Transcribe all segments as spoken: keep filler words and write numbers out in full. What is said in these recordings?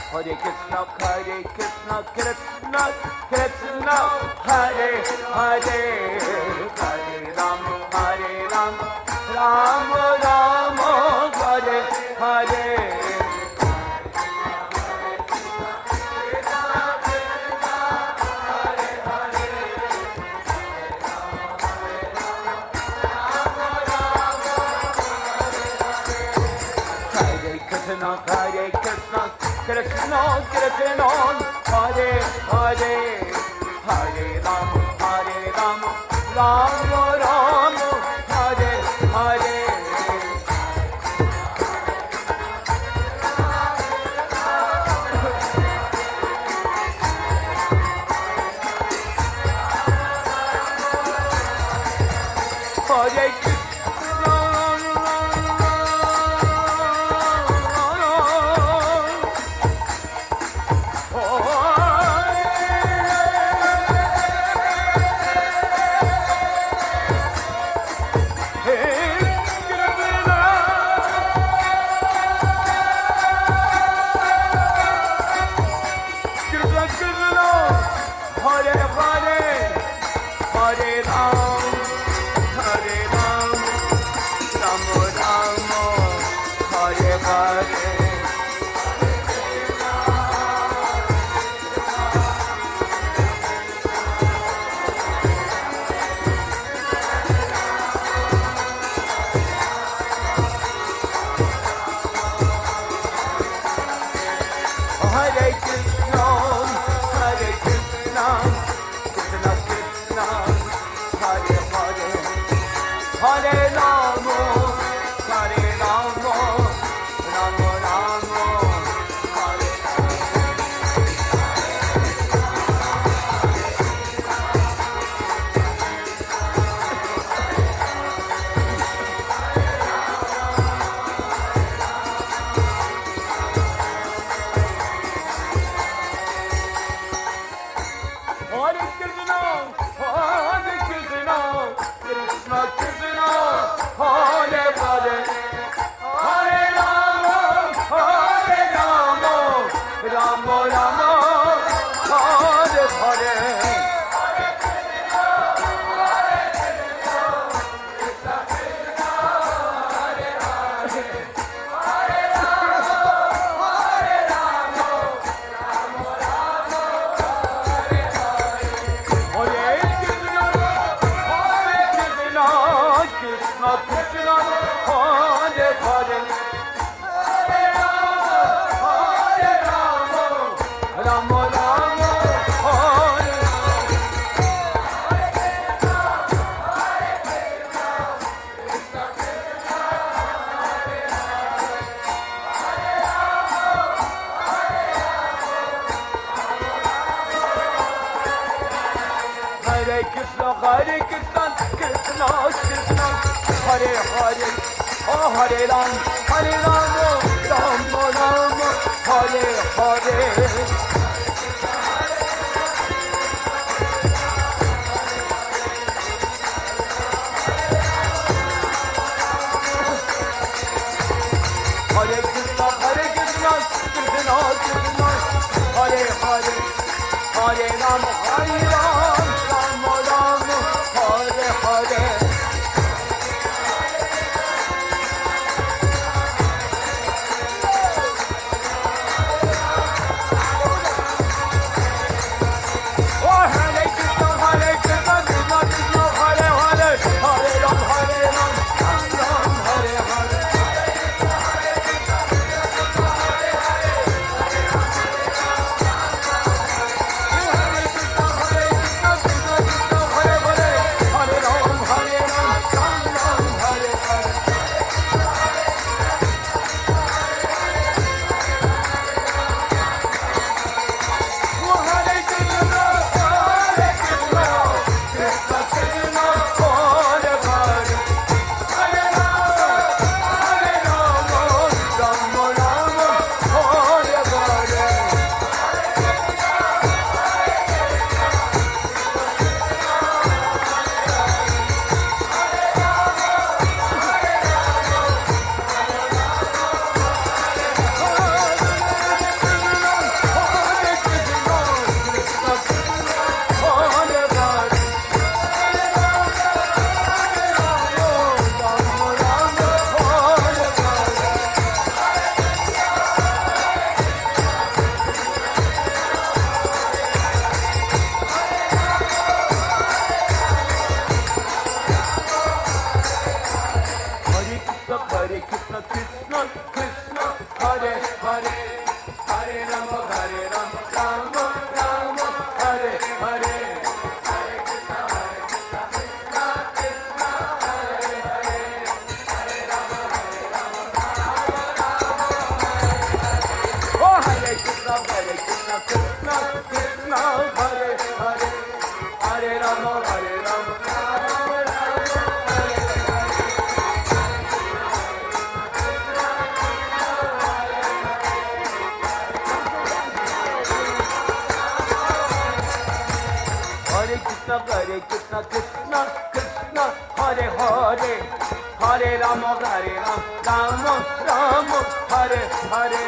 Hare Krishna, Hare Krishna, Krishna Krishna, Hare Hare, Hare Ram, Hare Ram, Ram Ram, Hare Hare. Krishna, Hare Krishna, Krishna Krishna, Hare Hare, Hare Ram, Hare Ram, Ram Ram, Hare Hare. Hare Hare Ram, Hare Ram, Ram Ram, Hare Hare. Hare Krishna, Hare Krishna, Krishna Krishna, Hare Hare, Hare Ram, Hare Ram, Ram Ram, Hare Hare. Hare Krishna, Hare Krishna, Krishna Krishna, Hare Hare, Hare Rama, Hare Rama, Rama Rama, Hare Hare. Hare Krishna, Hare Krishna, Krishna Krishna, Hare Hare, Hare Rama, Hare Rama, Rama Rama, Hare Hare.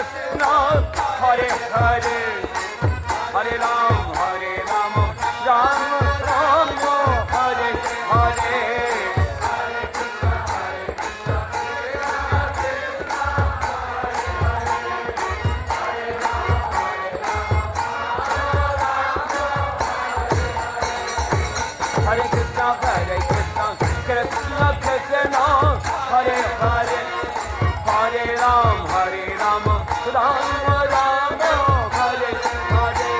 Krishna, Hare Hare, Hare Ram, Hare Ram, Ram Ram, Hare Hare. Hare Krishna, Hare Krishna, Krishna Krishna, Hare Hare, Hare Ram, Hare Ram, Ram Ram, Hare Hare.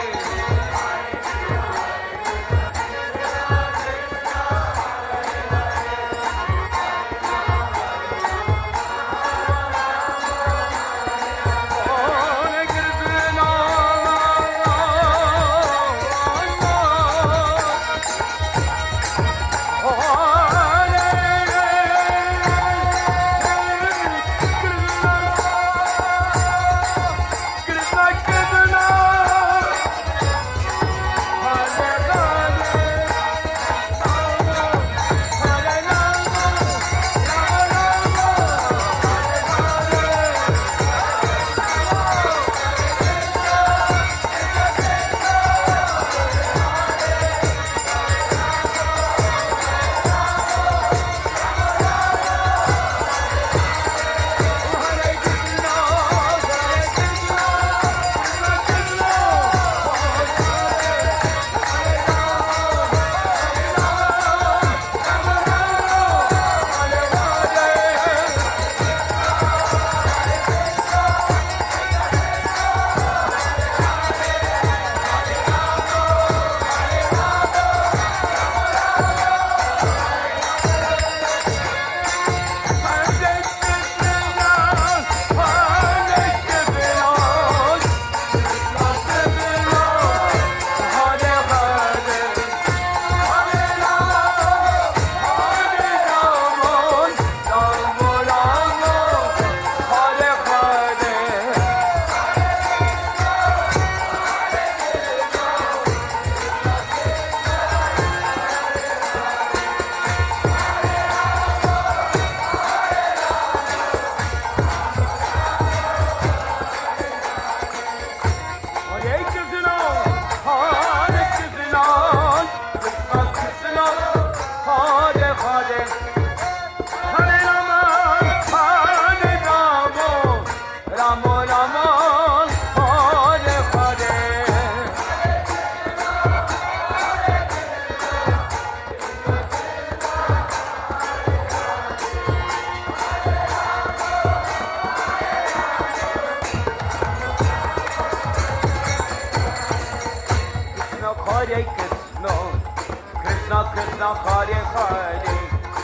Hare Krishna, Krishna Krishna Hare Hare,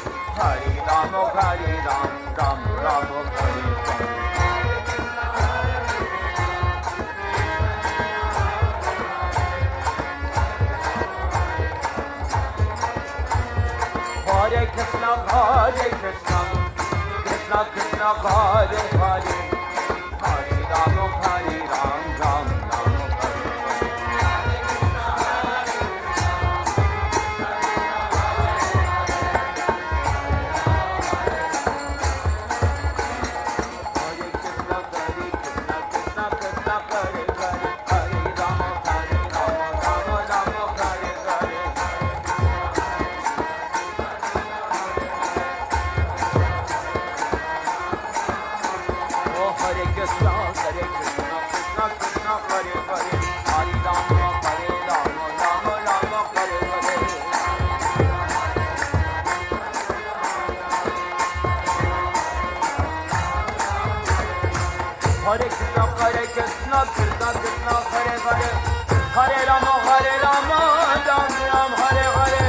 Hare Rama Hare Ram, Ram Rama Hare Hare. Hare Krishna, Hare Krishna, Krishna Krishna Hare Hare, Hare Rama Hare Ram, Ram Rama Hare Hare Krishna, Hare Krishna, Krishna Krishna, Hare Hare, Hare Rama, Hare Rama, Ram Ram, Hare Hare.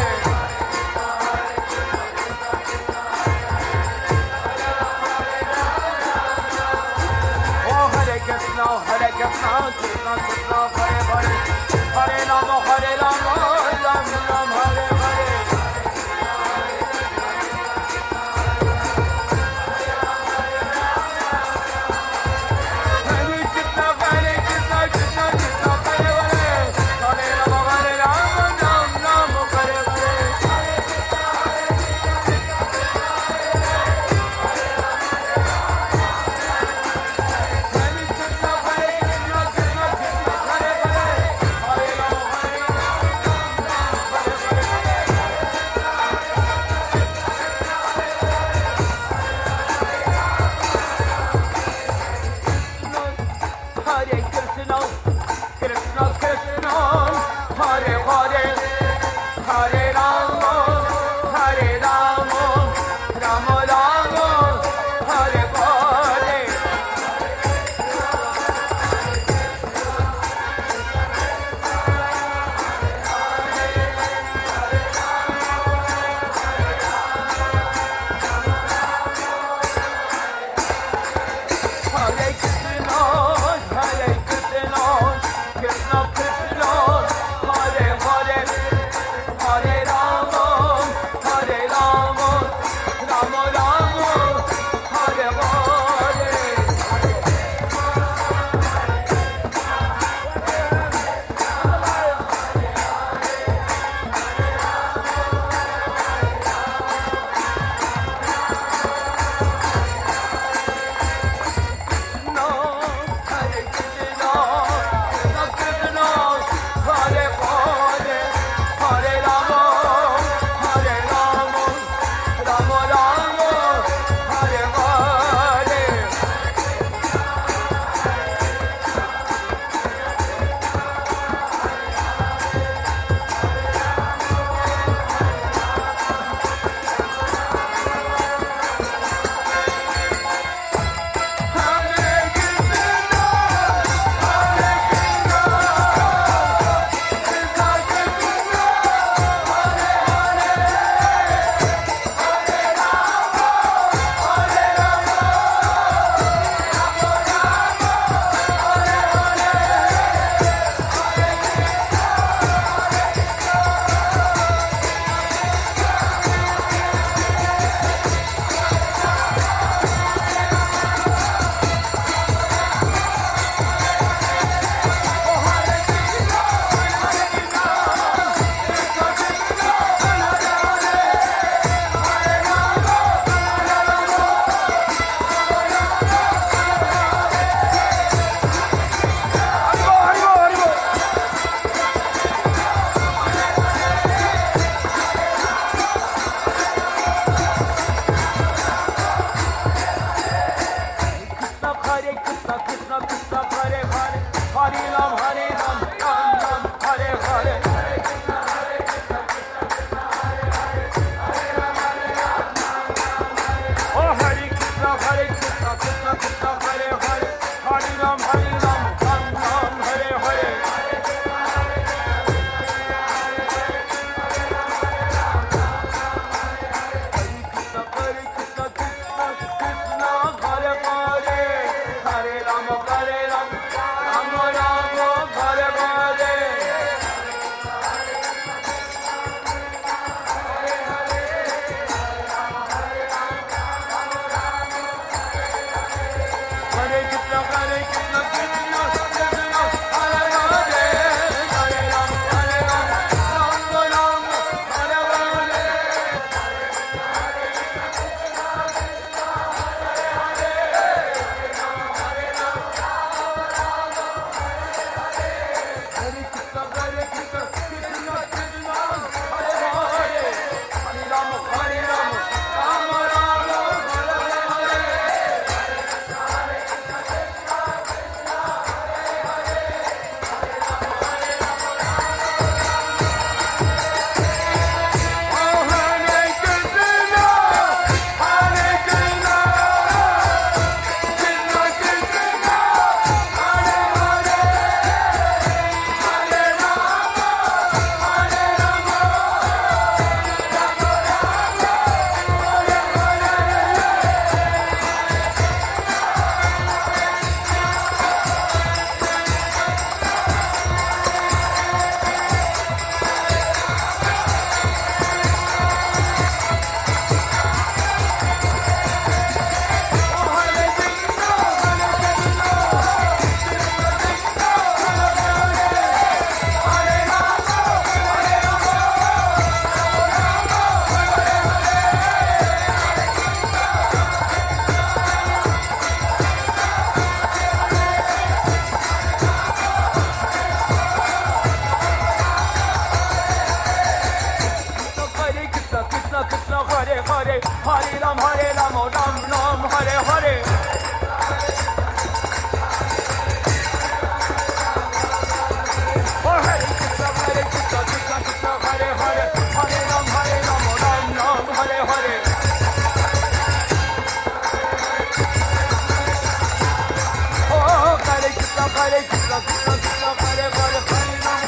Oh Hare Krishna, Hare Krishna, Krishna Krishna, Hare Hare, Hare Rama, Hare Rama, Ram Ram, Hare Hare. Krishna Hare Krishna, Krishna Krishna, Hare Hare, Hare Rama, Hare Rama, Rama Rama, Hare Hare. Hare Krishna, Hare Krishna, Krishna Krishna, Hare Hare, Hare Rama, Hare Rama, Rama Rama, Hare Hare. No, Hare Krishna, Krishna Krishna, Hare Hare, Hare Rama, Hare Rama, Rama Rama, Hare Hare. Hare Krishna, Hare Krishna, Krishna Krishna, Hare Hare, Hare Rama, Hare Rama, Rama Rama, Hare Hare, Hare Krishna, Hare Krishna, Krishna Krishna, Hare Hare, Hare Ram, Hare Ram, Ram Ram, Hare Hare. Oh, Hare Krishna, Hare Krishna, Krishna Krishna, Hare Hare, Hare Ram, Hare Ram, Ram Ram, Hare Hare. Krishna, Hare Krishna, Krishna Krishna, Hare Hare, Hare Rama, Hare Rama, Rama Rama, Hare Hare. Hare Krishna, Hare Krishna, Krishna Krishna, Hare Hare, Hare Rama, Hare Rama, Rama Rama, Hare Hare. Hare Krishna, Hare Krishna, Krishna Krishna, Hare Hare, Hare Rama, Hare Rama, Rama Rama, Hare Hare. Oh, Hare Krishna, Hare Krishna, Krishna Krishna, Hare Hare, Hare Rama, Hare Rama, Rama Rama, Hare Hare Ram, Hare Ram, Ram Ram, Hare Hare. Hare Krishna, Krishna Krishna, Hare Hare, Hare Rama,